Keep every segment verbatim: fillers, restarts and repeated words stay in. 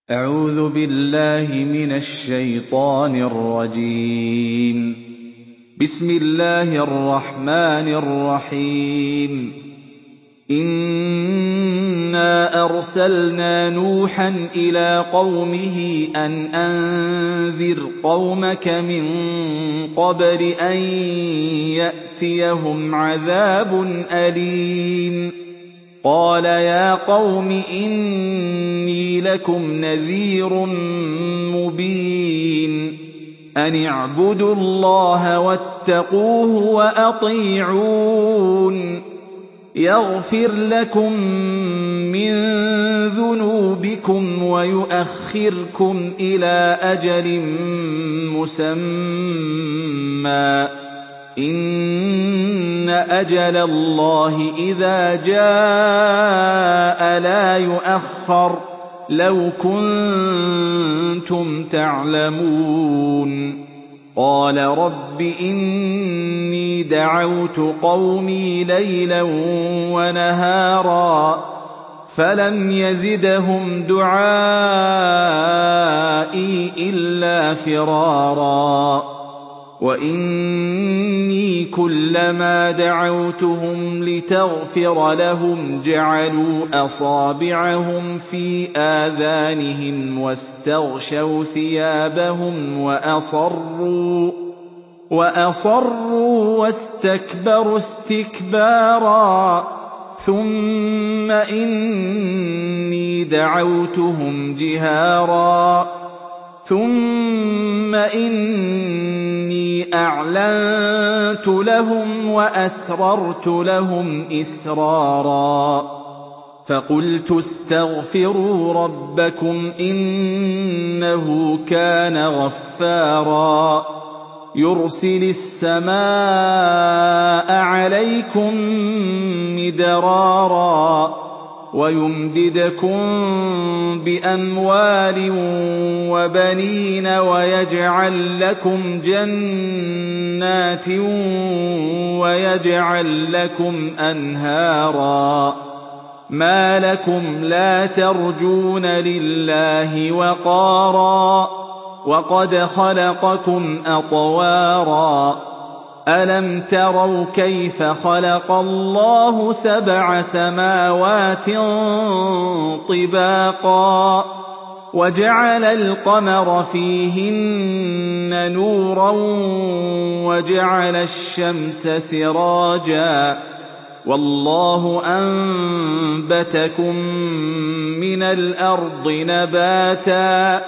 أعوذ بالله من الشيطان الرجيم. بسم الله الرحمن الرحيم. إنا أرسلنا نوحا إلى قومه أن أنذر قومك من قبل أن يأتيهم عذاب أليم. قال يا قوم إني لكم نذير مبين. أن اعبدوا الله واتقوه وأطيعون. يغفر لكم من ذنوبكم ويؤخركم إلى أجل مسمى. إن أجل الله إذا جاء لا يؤخر لو كنتم تعلمون. قال رب إني دعوت قومي ليلا ونهارا فلم يزدهم دعائي إلا فرارا. وإني كلما دعوتهم لتغفر لهم جعلوا أصابعهم في آذانهم واستغشوا ثيابهم وأصروا وأصروا واستكبروا استكبارا. ثم إني دعوتهم جهارا ثم إني أعلنت لهم وأسررت لهم إسرارا. فقلت استغفروا ربكم إنه كان غفارا. يرسل السماء عليكم مدرارا ويمددكم بأموال وبنين ويجعل لكم جنات ويجعل لكم أنهارا. ما لكم لا ترجون لله وقارا وقد خلقكم أطوارا. ألم تروا كيف خلق الله سبع سماوات طباقا وجعل القمر فيهن نورا وجعل الشمس سراجا والله أنبتكم من الأرض نباتا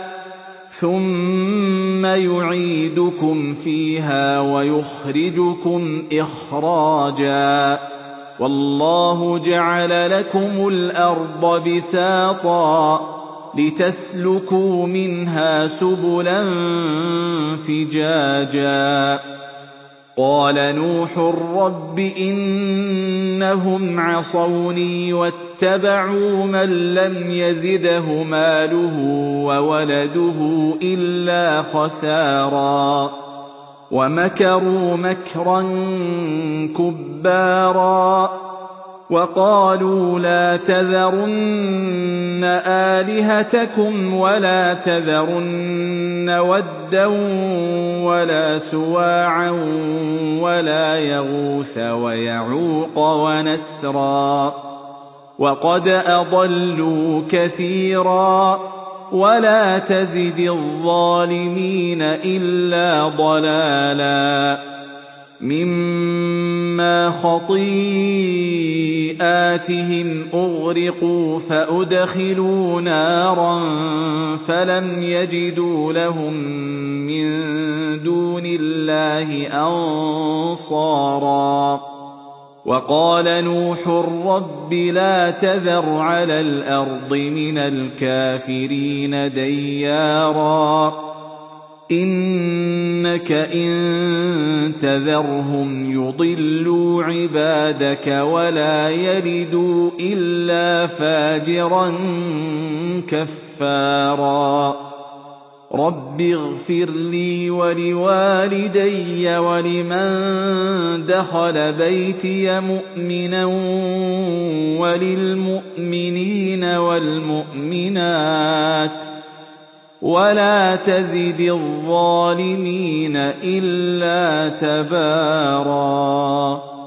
ثم يعيدكم فيها ويخرجكم إخراجا. والله جعل لكم الأرض بساطا لتسلكوا منها سبلا فجاجا. قال نوح رب إنهم عصوني واتبعوا من لم يزده ماله وولده إلا خسارا. ومكروا مكرا كبارا وقالوا لا تذرن آلهتكم ولا تذرن ودا ولا سواعا ولا يغوث ويعوق ونسرا. وقد أضلوا كثيرا ولا تزد الظالمين إلا ضلالا. مما خطيئاتهم أغرقوا فأدخلوا نارا فلم يجدوا لهم من دون الله أنصارا. وقال نوح رب لا تذر على الأرض من الكافرين ديارا إنك إن تذرهم يضلوا عبادك ولا يلدوا إلا فاجرا كفارا. رب اغفر لي ولوالدي ولمن دخل بيتي مؤمنا وللمؤمنين والمؤمنات وَلَا تَزِدِ الظَّالِمِينَ إِلَّا تَبَارًا